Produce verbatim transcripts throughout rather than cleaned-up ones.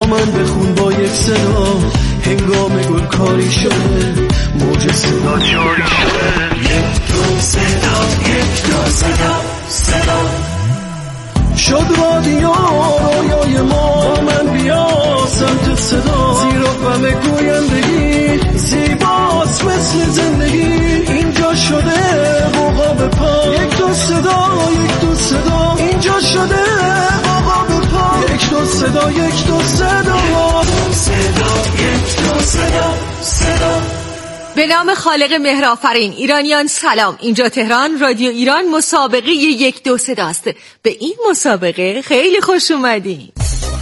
من بخون با یک صدا، هنگام گل کاری شده، موج صدا جاری شده. یک دو صدا، یک دو صدا، صدا شد رادیو رویای ما، من بیا سمت صدا، زیرا غم گویندگی زیباست مثل زندگی، اینجا شده قوقا به پا، یک دو صدا، یک دو صدا، اینجا شده قوقا به پا، یک دو صدا، یک دو صدا، صدا، یک دو صدا، صدا. به نام خالق مهرآفرین. ایرانیان سلام، اینجا تهران، رادیو ایران، مسابقه یک دو صداست. به این مسابقه خیلی خوش اومدین.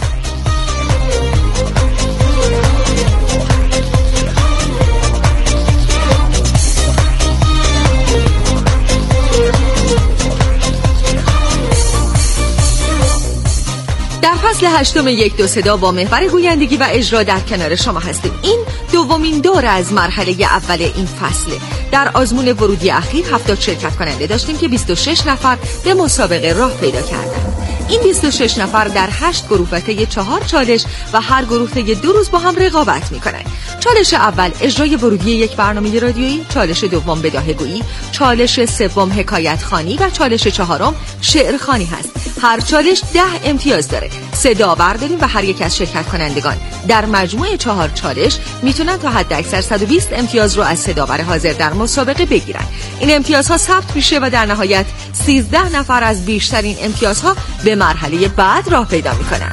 در فصل هشتم یک دو صدا با محور گویندگی و اجرا در کنار شما هستیم. این دومین دور از مرحله اول این فصله. در آزمون ورودی اخیر هفتاد شرکت کننده داشتیم که بیست و شش نفر به مسابقه راه پیدا کردند. این بیست و شش نفر در هشت گروه و طی چهار چالش و هر گروه طی دو روز با هم رقابت میکنن. چالش اول اجرای ورودی یک برنامه رادیویی، چالش دوم بداهه‌گویی، چالش سوم حکایت خوانی و چالش چهارم شعر خوانی هست. هر چالش ده امتیاز داره. سه داور داریم و هر یک از شرکت کنندگان در مجموع چهار چالش میتونن تا حد اکثر صد و بیست امتیاز رو از سه داور حاضر در مسابقه بگیرن. این امتیازها ثبت میشه و در نهایت سیزده نفر از بیشترین امتیازها به مرحله بعد راه پیدا میکنن.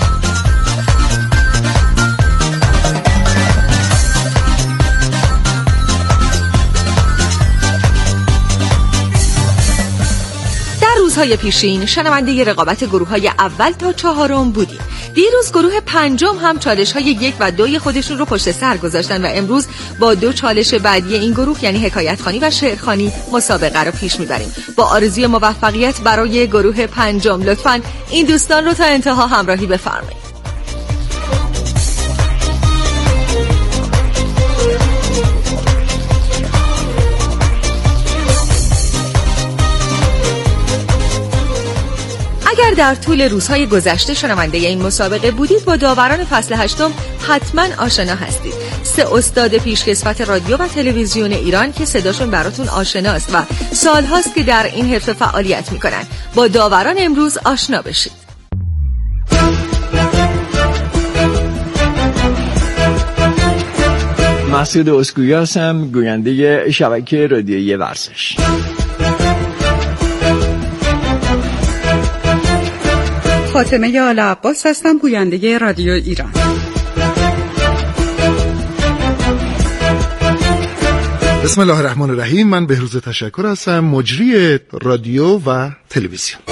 روزهای پیشین شنونده رقابت گروه‌های اول تا چهارم بودیم. دیروز گروه پنجم هم چالش‌های یک و دوی خودشون رو پشت سر گذاشتن و امروز با دو چالش بعدی این گروه یعنی حکایت خوانی و شعر خوانی مسابقه رو پیش میبریم. با آرزوی موفقیت برای گروه پنجم لطفاً این دوستان رو تا انتها همراهی بفرمایید. اگر در طول روزهای گذشته شنونده این مسابقه بودید با داوران فصل هشتم حتما آشنا هستید. سه استاد پیشکسوت رادیو و تلویزیون ایران که صداشون براتون آشناست و سالهاست که در این حرفه فعالیت میکنن. با داوران امروز آشنا بشید. مسعود اسکویی هستم، گوینده شبکه رادیویی ورزش. فاطمه آل عباس هستم، گوینده رادیو ایران. بسم الله الرحمن الرحیم. من بهروز تشکر هستم، مجری رادیو و تلویزیون.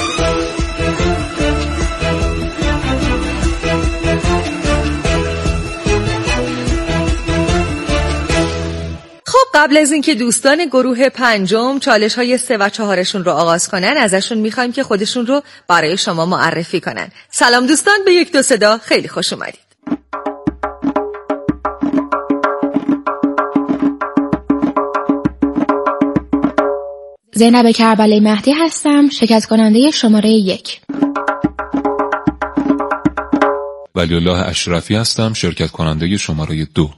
قبل از اینکه دوستان گروه پنجم چالش های سه و چهارشون رو آغاز کنن ازشون میخوایم که خودشون رو برای شما معرفی کنن. سلام دوستان، به یک دو صدا خیلی خوش اومدید. زینب کربلایی مهدی هستم، شرکت کننده شماره یک. ولیالله اشرفی هستم، شرکت کننده شماره دو.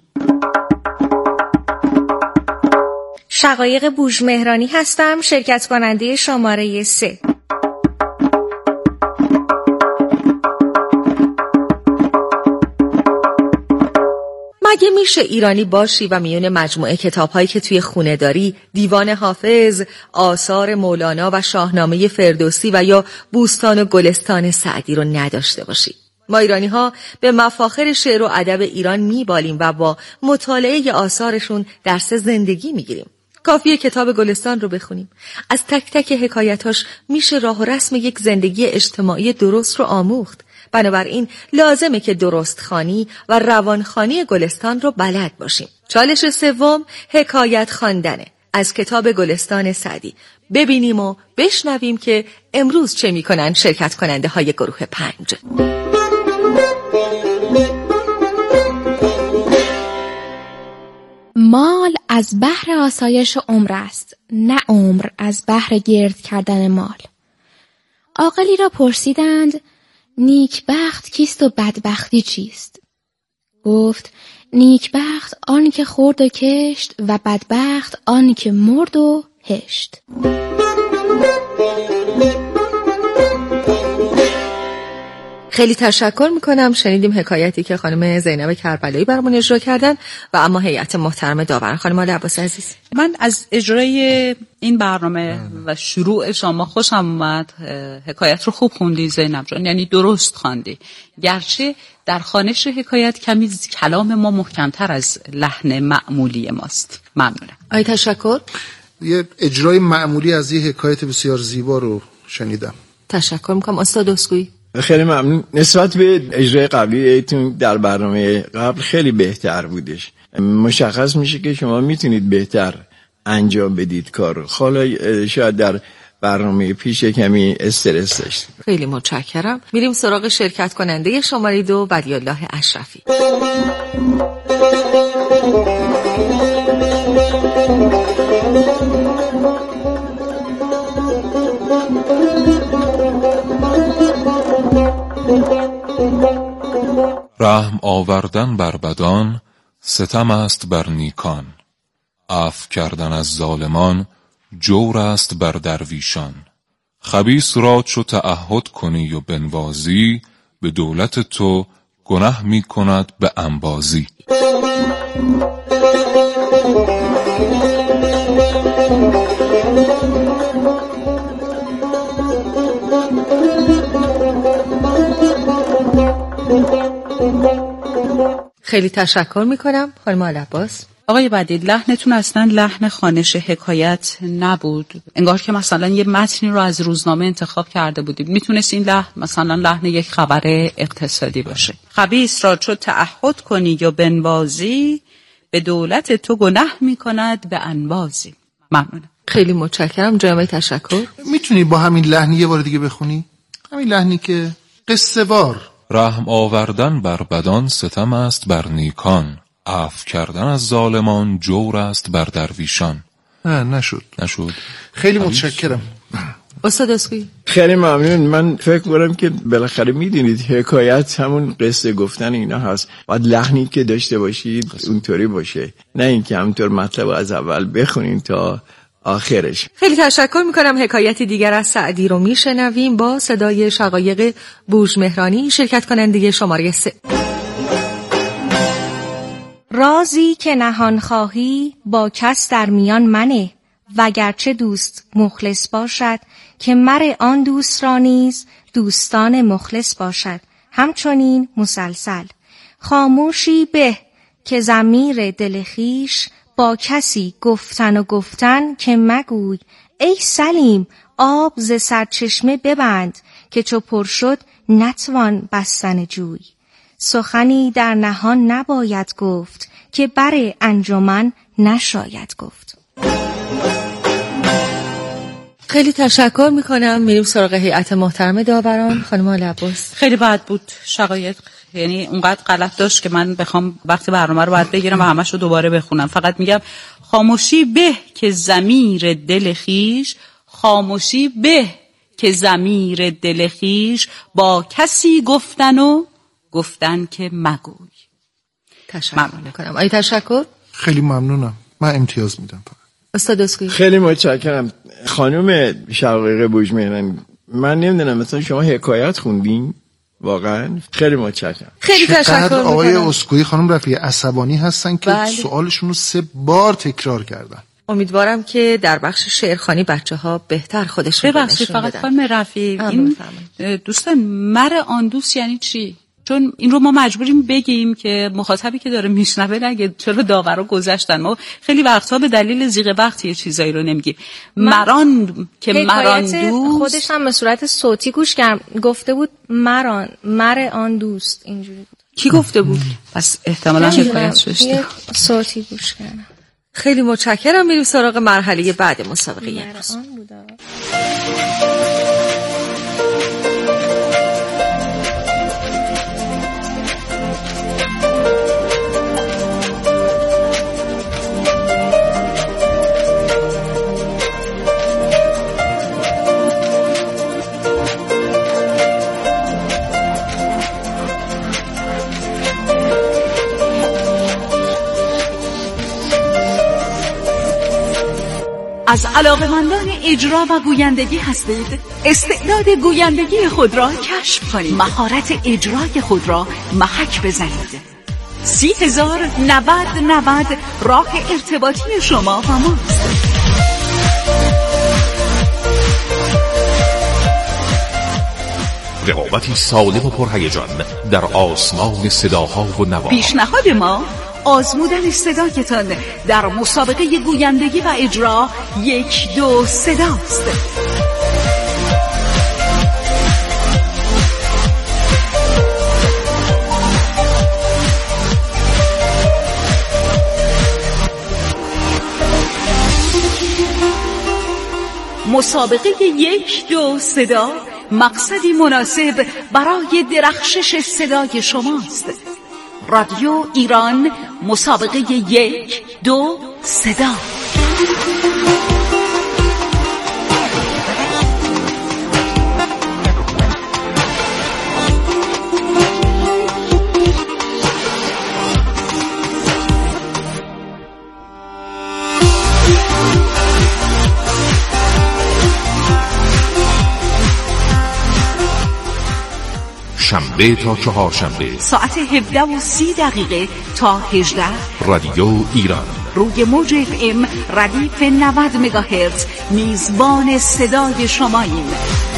شقایق بوژمهرانی هستم، شرکت کننده شماره سه. مگه میشه ایرانی باشی و میون مجموعه کتاب‌هایی که توی خونه داری دیوان حافظ، آثار مولانا و شاهنامه فردوسی و یا بوستان و گلستان سعدی رو نداشته باشی؟ ما ایرانی‌ها به مفاخر شعر و ادب ایران میبالیم و با مطالعه آثارشون درس زندگی میگیریم. کافیه کتاب گلستان رو بخونیم. از تک تک حکایتاش میشه راه و رسم یک زندگی اجتماعی درست رو آموخت. بنابراین لازمه که درست خوانی و روان خوانی گلستان رو بلد باشیم. چالش سوم حکایت خواندنه. از کتاب گلستان سعدی ببینیم و بشنویم که امروز چه میکنن شرکت کننده های گروه پنج. مال از بحر آسایش عمر است، نه عمر از بحر گرد کردن مال. عاقلی را پرسیدند نیکبخت کیست و بدبختی چیست؟ گفت نیکبخت آن که خورد و کشت و بدبخت آن که مرد و هشت. خیلی تشکر میکنم. شنیدیم حکایتی که خانم زینب کربلایی برامون اجرا کردن و اما هیئت محترم داوران. خانم آل عباس عزیز، من از اجرای این برنامه و شروع شما خوشم اومد. حکایت رو خوب خوندی زینب جان، یعنی درست خواندی، گرچه در خوانش حکایت کمی کلام ما محکمتر از لحن معمولی ماست. ممنونم. آی تشکر. یه اجرای معمولی از یه حکایت بسیار زیبا رو شنیدم. تشکر میکنم. استاد اسکوئی. خیلی ممنون. نسبت به اجرای قبلی ایتون در برنامه قبل خیلی بهتر بودش. مشخص میشه که شما میتونید بهتر انجام بدید کار رو. حالا شاید در برنامه پیش کمی استرس داشتید. خیلی متشکرم. میریم سراغ شرکت کننده شماره دو، بدیالله اشرفی. رحم آوردن بر بدان، ستم است بر نیکان. عفو کردن از ظالمان، جور است بر درویشان. خبیث را چو تعهد کنی و بنوازی، به دولت تو گنه می کند به انبازی. خیلی تشکر میکنم. خانم آل عباس. آقای بدیع، لحنتون اصلا لحن خوانش حکایت نبود، انگار که مثلا یه متنی رو از روزنامه انتخاب کرده بودید. میتونست این لحن مثلا لحن یک خبر اقتصادی باشه. خبیث را چو تعهد کنی یا بنوازی، به دولت تو گنه میکند به انبازی. ممنونم. خیلی متشکرم. جناب تشکر. میتونی با همین لحنی یه بار دیگه بخونی؟ همین لحنی که قصه وار. رحم آوردن بر بدان، ستم است بر نیکان. عفو کردن از ظالمان، جور است بر درویشان. نه نشد نشد. خیلی متشکرم. استاد اسکوئی. خیلی ممنون. من فکر کنم که بالاخره میدونید حکایت همون قصه گفتن اینا هست. باید لحنی که داشته باشید اونطوری باشه، نه اینکه همونطور مطلب از اول بخونین تا آخرش. خیلی تشکر میکنم. حکایت دیگر از سعدی رو میشنویم با صدای شقایق بوژمهرانی، شرکت کننده شماره سه. رازی که نهان خواهی با کس در میان منه، وگرچه دوست مخلص باشد که مر آن دوست را نیز دوستان مخلص باشد. همچنین مسلسل خاموشی به که ضمیر دل خویش، با کسی گفتن و گفتن که مگوی. ای سلیم آب ز سرچشمه ببند، که چو پر شد نتوان بستن جوی. سخنی در نهان نباید گفت، که بر انجمن نشاید گفت. خیلی تشکر میکنم. میریم سراغ هیئت محترم داوران. خانم آل عباس. خیلی بد بود شقایق، یعنی اونقدر غلط داشت که من بخوام وقتی برنامه رو باید بگیرم و همش رو دوباره بخونم. فقط میگم خاموشی به که ضمیر دل خویش، خاموشی به که ضمیر دل خویش، با کسی گفتن و گفتن که مگوی. تشکر میکنم. آی تشکر. خیلی ممنونم. من امتیاز میدم. استاد اسکوئی. خیلی متشکرم. خانم شقایق بوژمهرانی، من نمیدونم مثلا شما حکایت خوندین؟ واقعا خیلی متشکرم. خیلی تشکر میکنم. آقای اسکوئی خانم رفیع عصبانی هستن که بله. سوالشون رو سه بار تکرار کردن. امیدوارم که در بخش شعرخوانی بچه‌ها بهتر خودشون رو ببخشید نشون فقط بدن. خانم رفیع، این دوستان مر آن دوست یعنی چی؟ چون این رو ما مجبوریم بگیم که مخاطبی که داره میشنوه نگه چرا داورا گذشتن. ما خیلی وقتها به دلیل زیغ وقت یه چیزایی رو نمیگیم. مران که مران دوست، خودش هم به صورت صوتی گوش کردم، گفته بود مران مر آن دوست، اینجوری بود. کی گفته بود؟ پس احتمالاً حکایت شده. صوتی گوش کردم. خیلی متشکرم. میریم سراغ مرحله بعد مسابقه امروز. از علاقه‌مندان اجرا و گویندگی هستید؟ استعداد گویندگی خود را کشف کنید. مهارت اجرای خود را محک بزنید. سی هزار نود نود راه ارتباطی شما و ماست. رقابتی سالم و پرهیجان در آسمان صداها و نواها. پیشنهاد ما آزمودن صدایتان در مسابقه گویندگی و اجرا یک دو صداست. مسابقه یک دو صدا مقصدی مناسب برای درخشش صدای شماست. رادیو ایران، مسابقه یک دو صدا. شنبه تا چهارشنبه ساعت هفده و سی دقیقه تا هجده. رادیو ایران روی موج اف ام ردیف نود مگاهرتز میزبان صدای شماییم.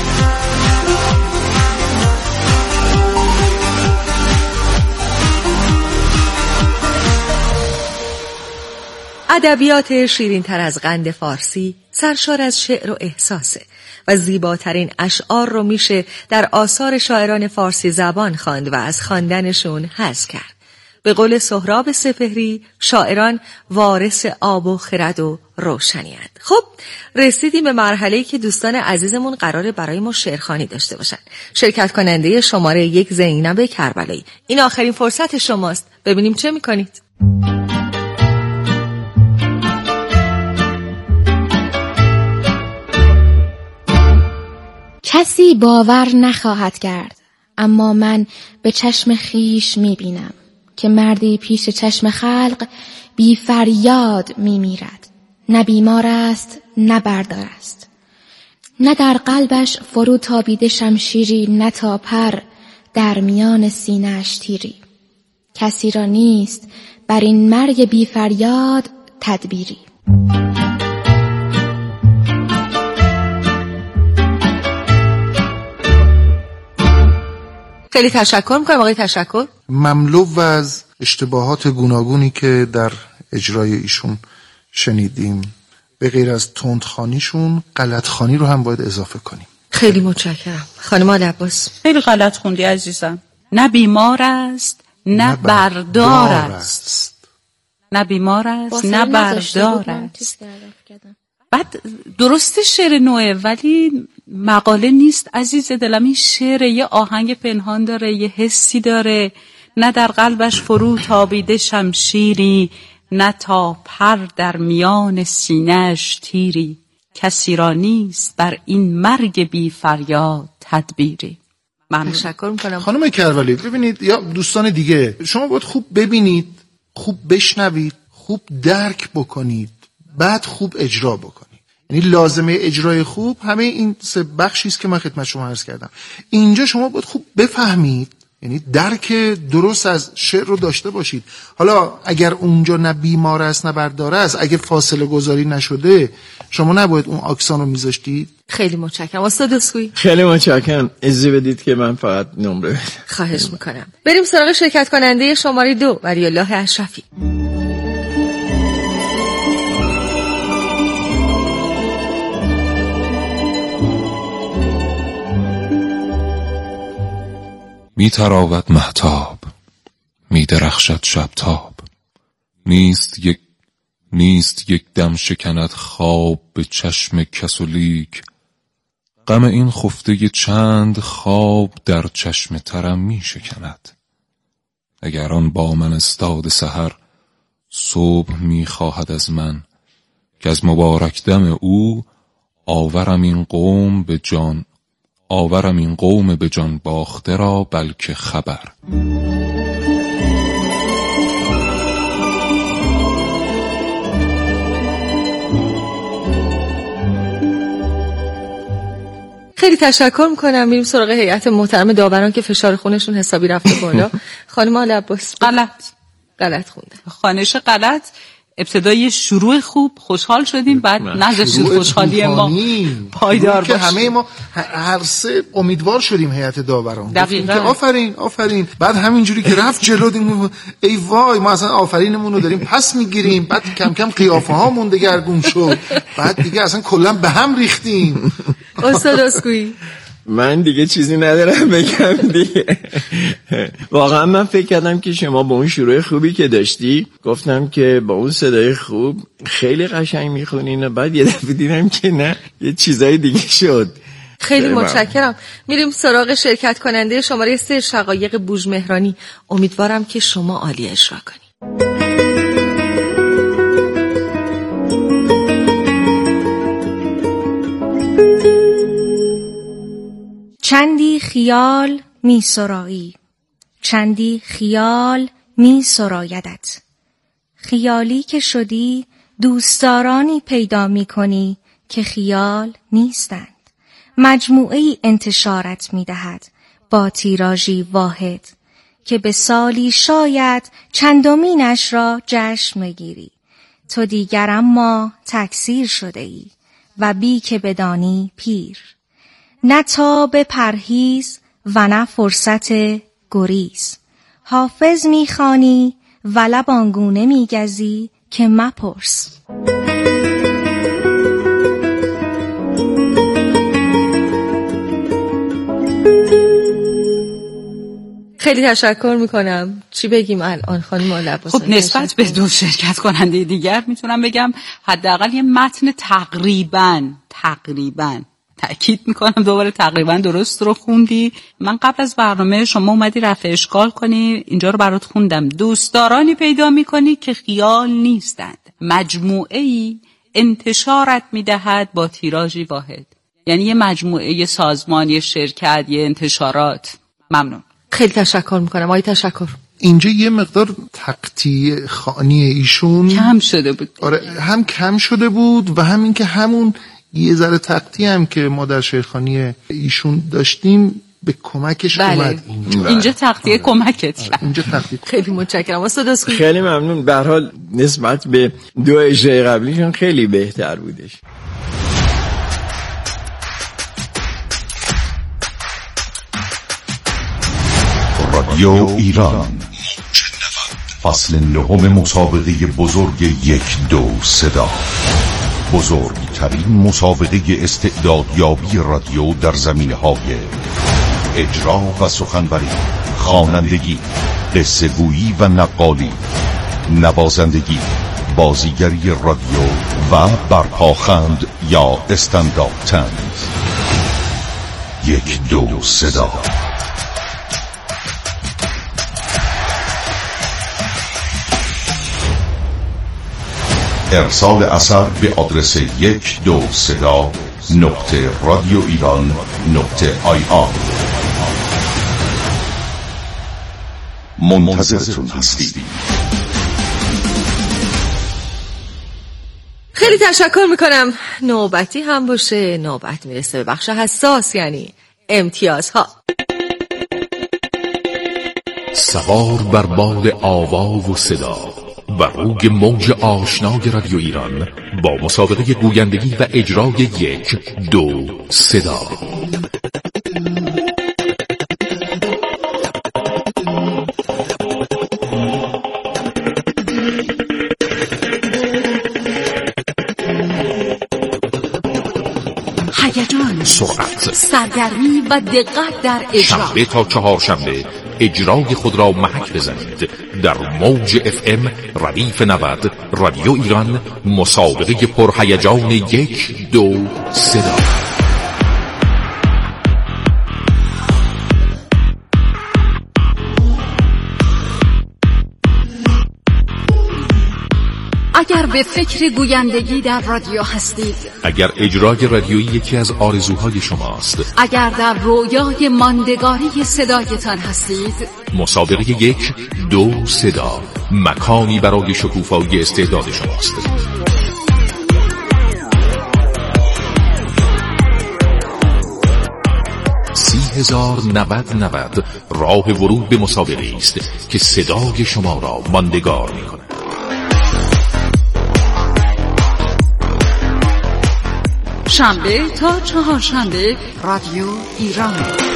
ادبیات شیرین تر از قند فارسی سرشار از شعر و احساسه و زیباترین اشعار رو میشه در آثار شاعران فارسی زبان خواند و از خواندنشون حظ کرد. به قول سهراب سپهری، شاعران وارث آب و خرد و روشنی‌اند. خب رسیدیم به مرحله‌ای که دوستان عزیزمون قراره برای ما شعرخوانی داشته باشن. شرکت کننده شماره یک زینب کربلایی، این آخرین فرصت شماست. ببینیم چه میکنید. کسی باور نخواهد کرد، اما من به چشم خیش میبینم که مردی پیش چشم خلق بی فریاد میمیرد. نه بیمار است نه بردار است، نه در قلبش فرو تابیده شمشیری، نه تا پر در میان سینه‌اش تیری. کسی را نیست بر این مرگ بی فریاد تدبیری. خیلی تشکر میکنم آقای تشکر. مملو از اشتباهات گوناگونی که در اجرای ایشون شنیدیم، به غیر از تندخوانیشون غلطخوانی رو هم باید اضافه کنیم. خیلی متشکرم خانم عباس. خیلی غلط خوندی عزیزم. نه بیمار است نه بردار است. نه بیمار است نه بردار است. بعد درست شعر نوعه ولی مقاله نیست عزیز دلم. این شعر یه آهنگ پنهان داره، یه حسی داره. نه در قلبش فرو تابیده شمشیری، نه تا پر در میان سینه‌اش تیری. کسی را نیست بر این مرگ بی فریاد تدبیری. من تشکر میکنم خانم کربلایی. ببینید یا دوستان دیگه، شما باید خوب ببینید، خوب بشنوید، خوب درک بکنید، بعد خوب اجرا بکنید. یعنی لازمه اجرای خوب همه این سه بخشی است که من خدمت شما عرض کردم. اینجا شما باید خوب بفهمید، یعنی درک درست از شعر رو داشته باشید. حالا اگر اونجا نه بیمار است نه بردار است، اگه فاصله گذاری نشده، شما نباید اون آکسان رو میذاشتید. خیلی متشکرم استاد اسکوئی. خیلی متشکرم. اجازه بدید که من فقط نمره بدم. خواهش میکنم. بریم سراغ شرکت کننده شماره دو، ولی الله اشرفی. می تراود مهتاب، می درخشد شبتاب. نیست یک نیست یک دم شکند خواب به چشم کس و لیک. غم این خفته چند خواب در چشم ترم می شکند. اگر آن با من استاد سحر صبح می خواهد از من، که از مبارک دم او آورم این قوم به جان آورم این قوم به جان باخته را بلکه خبر. خیلی تشکر میکنم. میریم سراغ هیئت محترم داوران که فشار خونشون حسابی رفته بالا. خانم آل عباس. غلط غلط خونده. خوانش غلط. ابتدای شروع خوب، خوشحال شدیم، بعد نذاشتید خوشحالی ما پایدار باشه. باشه. همه ما هر سه امیدوار شدیم هیئت داوران. دقیقاً. آفرین آفرین. بعد همینجوری که رفت جلو دیدیم ای وای ما اصلا آفرینمون رو داریم پس میگیریم، بعد کم کم قیافه هامون دگرگون شد، بعد دیگه اصلا کلا به هم ریختیم. استاد اسکوئی. من دیگه چیزی ندارم بگم دیگه. واقعا من فکر کردم که شما با اون شروع خوبی که داشتی، گفتم که با اون صدای خوب خیلی قشنگ میخونین و بعد یه دفعه دیدم که نه، یه چیزای دیگه شد. خیلی متشکرم. میریم سراغ شرکت کننده شماره سه، شقایق بوژمهرانی. امیدوارم که شما عالی اجرا کنید. چندی خیال می سرایی، چندی خیال می سرایدت. خیالی که شدی دوستدارانی پیدا می کنی که خیال نیستند. مجموعه‌ای انتشارت می دهد با تیراژی واحد که به سالی شاید چندمینش را جشن می‌گیری. تو دیگر اما تکثیر شده ای و بی که بدانی پیر. نه تاب پرهیز و نه فرصت گریز. حافظ میخوانی و لب آنگونه میگزی که مپرس. خیلی تشکر میکنم. چی بگیم الان خانم آل عباس؟ خب نسبت به دو شرکت کننده دیگر میتونم بگم حداقل یه متن تقریباً تقریباً تأکید میکنم دوباره تقریبا درست رو خوندی. من قبل از برنامه شما اومدی رفع اشکال کنی، اینجا رو برات خوندم. دوستدارانی پیدا میکنی که خیال نیستند، مجموعه‌ای انتشارت میدهد با تیراژی واحد. یعنی یه مجموعه، یه سازمان، یه شرکت، یه انتشارات. ممنون. خیلی تشکر میکنم. آقای تشکر. اینجا یه مقدار تقطیع خوانی ایشون کم شده بود. آره هم کم شده بود و هم این که همون یه ذره تقطیع هم که ما در شیخانی ایشون داشتیم به کمکش بله. اومد اینجا. اینجا تقطیع کمکت کرد. اینجا تقطیع. خیلی متشکرم استاد اسکوئی. خیلی ممنون. به هر حال نسبت به دو اجرای قبلیشون خیلی بهتر بودش. رادیو ایران فصل نهم مسابقه بزرگ یک دو صدا، بزرگترین مسابقه استعدادیابی رادیو در زمینه‌های اجرا و سخنوری، خوانندگی، قصه گویی و نقالی، نوازندگی، بازیگری رادیو و برپاخند یا استندآپ طنز. یک دو صدا. ارسال اثر به آدرس یک دو صدا نقطه رادیو ایران نقطه آی آر. منتظرتون هستید. خیلی تشکر میکنم. نوبتی هم باشه، نوبت میرسه به بخش حساس، یعنی امتیازها. سوار بر بال آوا و صدا و روی موج آشنای رادیو ایران با مسابقه گویندگی و اجرای یک دو صدا. هیجان، سرعت، سرگرمی و دقت در اجرا. شنبه تا چهارشنبه اجرای خود را محک بزنید در موج اف ام ردیف نود رادیو ایران. مسابقه پرهیجان یک دو صدا. اگر به فکر گویندگی در رادیو هستید، اگر اجرای رادیویی یکی از آرزوهای شماست، اگر در رویای ماندگاری صدایتان هستید، مسابقه یک دو صدا مکانی برای شکوفایی استعداد شماست. هزار نود نود راه ورود به مسابقه است که صدای شما را ماندگار می کند. شنبه تا چهارشنبه رادیو ایران.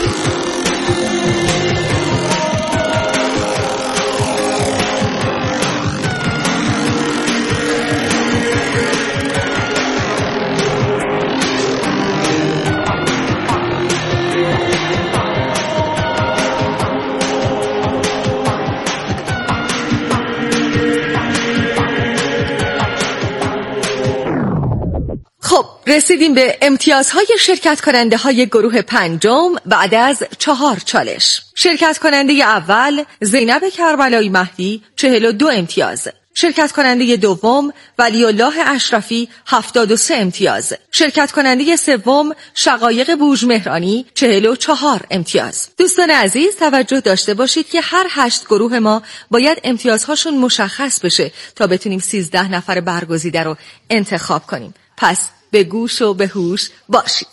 خب رسیدیم به امتیازهای شرکت کننده های گروه پنجم بعد از چهار چالش. شرکت کننده اول زینب کربلایی مهدی چهل و دو امتیاز. شرکت کننده دوم ولی الله اشرفی هفتاد و سه امتیاز. شرکت کننده سوم شقایق بوژمهرانی چهل و چهار امتیاز. دوستان عزیز توجه داشته باشید که هر هشت گروه ما باید امتیازهاشون مشخص بشه تا بتونیم سیزده نفر برگزیده رو انتخاب کنیم. پس به گوش و به هوش باشید.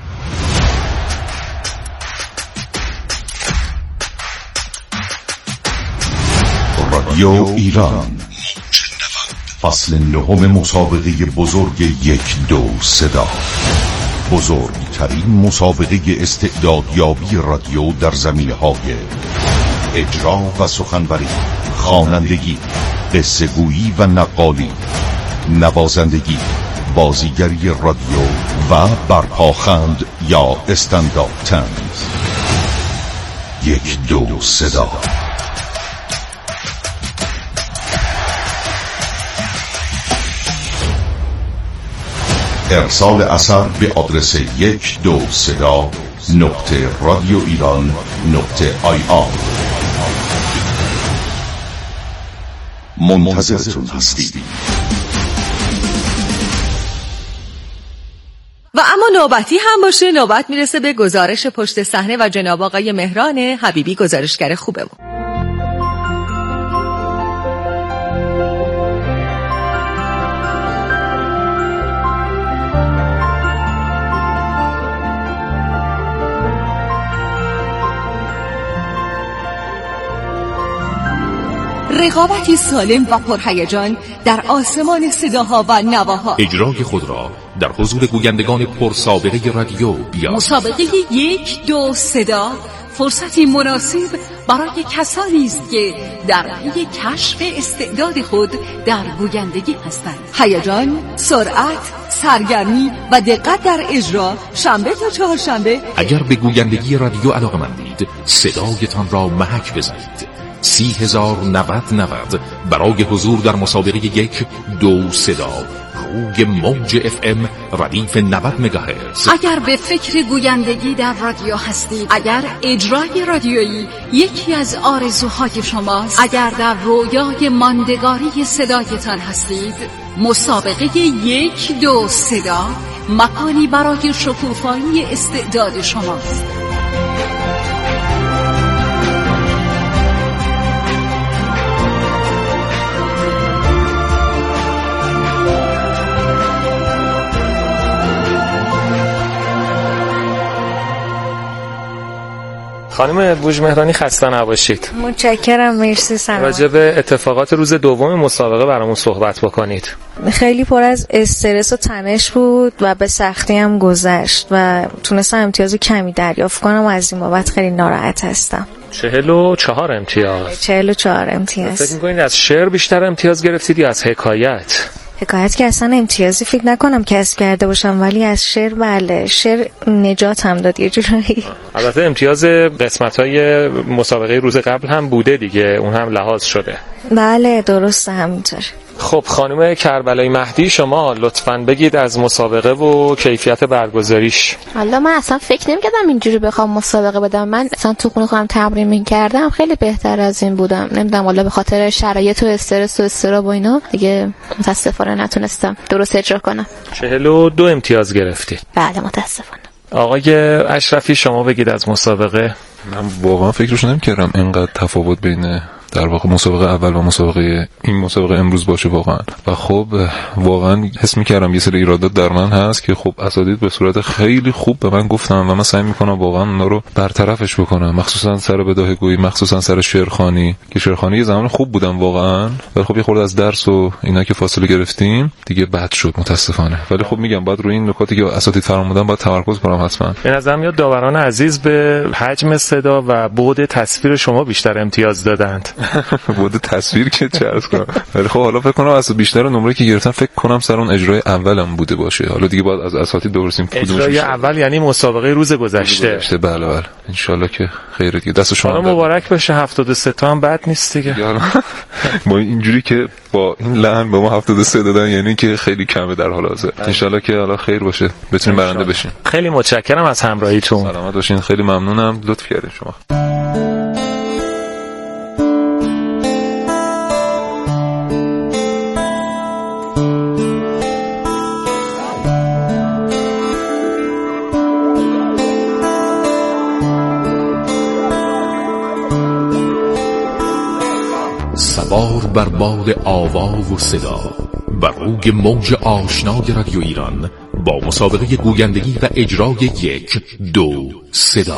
رادیو ایران فصل نهم مسابقه بزرگ یک دو صدا، بزرگترین مسابقه استعدادیابی رادیو در زمینه‌های اجرا و سخنوری، خوانندگی، قصه گویی و نقالی، نوازندگی، بازیگری رادیو و برپاخند یا استندآپ طنز. یک دو صدا. ارسال اثر به آدرس یک دو صدا نقطه رادیو ایران نقطه آی آر. منتظرتون هستید. و اما نوبتی هم باشه، نوبت میرسه به گزارش پشت صحنه و جناب آقای مهران حبیبی گزارشگر خوبمون. رقابتی سالم و پرهیجان در آسمان صداها و نواها. اجرای خود را در حضور گویندگان پرسابقه رادیو بیار. مسابقه یک دو صدا فرصتی مناسب برای کسانی است که در پی کشف استعداد خود در گویندگی هستند. هیجان، سرعت، سرگرمی و دقت در اجرا شنبه تا چهارشنبه. اگر به گویندگی رادیو علاقه‌مندید صدایتان را محک بزنید. سی هزار نود نود برای حضور در مسابقه یک دو صدا روی موج اف ام ردیف نود مگاهرتز. اگر به فکر گویندگی در رادیو هستید، اگر اجرای رادیویی یکی از آرزوهای شماست، اگر در رویای ماندگاری صدایتان هستید، مسابقه یک دو صدا مکانی برای شکوفایی استعداد شماست. خانم بوژمهرانی خسته نباشید. متشکرم، مرسی. سلام. راجع به اتفاقات روز دوم مسابقه برامون صحبت بکنید. خیلی پر از استرس و تنش بود و به سختی هم گذشت و تونستم امتیاز کمی دریافت کنم و از این بابت خیلی ناراحت هستم. چهل و چهار امتیاز. چهل و چهار امتیاز. فکر می‌کنید از شعر بیشتر امتیاز گرفتید یا از حکایت؟ حکایت که اصلا امتیازی فکر نکنم کسب کرده باشم، ولی از شعر بله، شعر نجات هم داد یه جورایی. البته امتیاز قسمت‌های مسابقه روز قبل هم بوده دیگه، اون هم لحاظ شده. بله درسته همینطور. خب خانم کربلایی مهدی، شما لطفاً بگید از مسابقه و کیفیت برگزاریش. حالا من اصلا فکر نمی‌کردم اینجوری بخوام مسابقه بدم. من اصلا تو خونه خودم تمرین می‌کردم، خیلی بهتر از این بودم. نمیدونم والا به خاطر شرایط و استرس و استراب و اینا دیگه متاسفانه نتونستم درست اجرا کنم. چهل و دو امتیاز گرفتید. بله متاسفانه. آقای اشرفی شما بگید از مسابقه. من واقعا فکرش نمی‌کردم اینقدر تفاوت بین در واقع مسابقه اول و مسابقه این مسابقه امروز باشه واقعا. و خب واقعا حس می‌کردم یه سری ایرادات در من هست که خب اساتید به صورت خیلی خوب به من گفتن و من سعی می‌کنم واقعا اونا رو برطرفش بکنم، مخصوصا سر بداهه‌گویی، مخصوصا سر شعرخوانی که شعرخوانی یه زمان خوب بودم واقعا، ولی خب یه خورده از درس و اینا که فاصله گرفتیم دیگه بد شد متاسفانه. ولی خب میگم باید روی این نکاتی که اساتید فرمودن باید تمرکز کنم حتما. به نظر میاد داوران عزیز به حجم صدا و بعد تصویر شما بیشتر امتیاز دادند. بعد تصویر که چه عرض کنم، ولی خب حالا فکر کنم از بیشتر نمره که گرفتم فکر کنم سر اون اجرای اولم بوده باشه. حالا دیگه باید از اساتید بپرسیم کدومش. اجرای اول یعنی مسابقه روز گذشته. گذشته بله بله. ان شاءالله که خیره دیگه. دست شما مبارک بشه. هفتاد و سه تا هم بد نیست دیگه. ما اینجوری که با این لحن به ما هفتاد و سه دادن یعنی که خیلی کمه در حال حاضر. ان شاءالله که حالا خیر باشه، بتونیم برنده بشیم. خیلی متشکرم از همراهیتون. سلامت باشین. خیلی ممنونم، لطف کردین شما. سوار بر باد آوا و صدا، بر روی موج آشنای رادیو ایران با مسابقه گویندگی و اجرای یک دو صدا.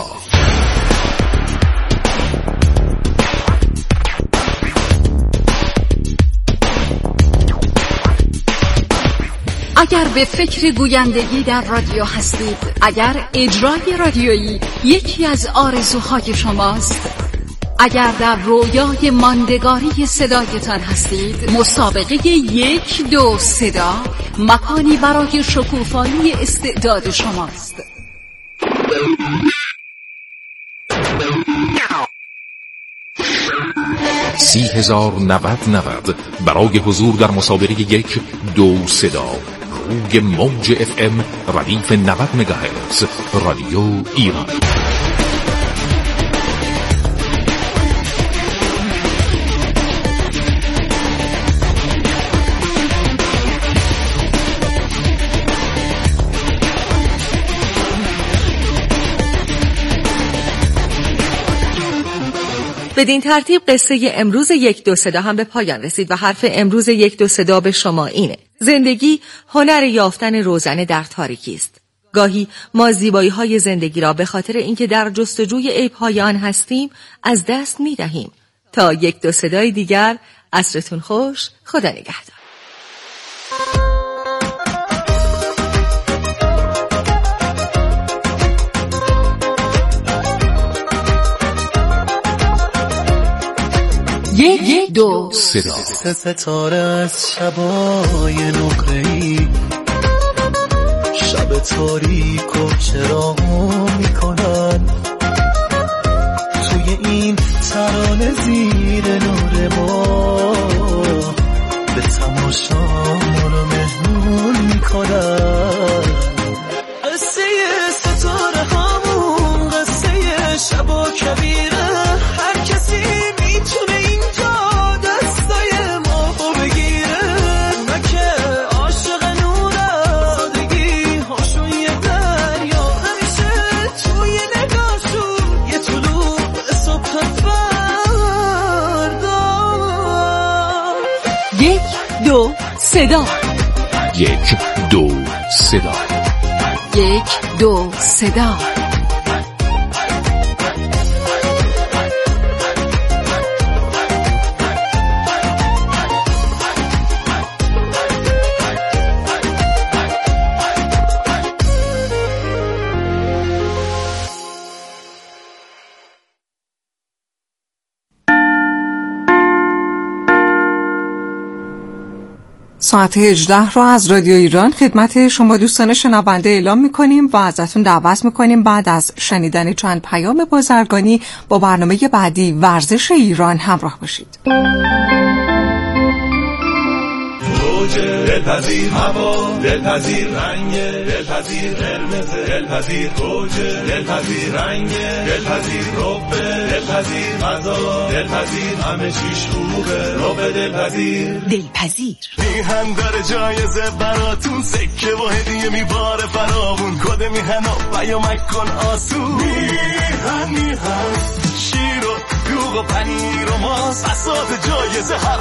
اگر به فکر گویندگی در رادیو هستید، اگر اجرای رادیویی یکی از آرزوهای شماست، اگر در رویای ماندگاری صدایتان هستید، مسابقه یک دو صدا مکانی برای شکوفایی استعداد شماست. سی هزار نود نود برای حضور در مسابقه یک دو صدا روی موج اف ام ردیف نود مگاهرتز رادیو ایران. بدین ترتیب قصه امروز یک دو صدا هم به پایان رسید و حرف امروز یک دو صدا به شما اینه: زندگی هنر یافتن روزنه در تاریکی است. گاهی ما زیبایی‌های زندگی را به خاطر اینکه در جستجوی عیب‌های آن هستیم از دست می‌دهیم. تا یک دو صدای دیگر، عصرتون خوش، خدا نگهدار. یک دو صدا. ستاره از شبای نقره‌ای، شب تاریک و چراغو میکنن، توی این ترانه زیر نور ما به تماشا ما رو مهمون میکنن. قصه ستاره هامون قصه شب و کبیره، هر کسی میتونه اینجا دستای ما بگیره. اونا که عاشق نورادگی هاشون یه دریا، همیشه توی نگاهشون یه طلوع صبح فردا. یک دو صدا. یک دو صدا. یک دو صدا. ساعت هجده را از رادیو ایران خدمت شما دوستان شنونده اعلام می‌کنیم و ازتون دعوت می‌کنیم بعد از شنیدن چند پیام بازرگانی با برنامه بعدی ورزش ایران همراه باشید. دلپذیر هوا، دلپذیر رنگ، دلپذیر قرمز، دلپذیر گوجه، دلپذیر رنگ، دلپذیر ربه، دلپذیر غذا، دلپذیر همه چیش خوبه، ربه دلپذیر. دلپذیر میهن داره جایزه براتون، سکه و هدیه میباره فراوون، کد میهن و پیامک کن آسون. میهن میهن شیر و مرغ و پنیر و ماست، بساط جایزه هر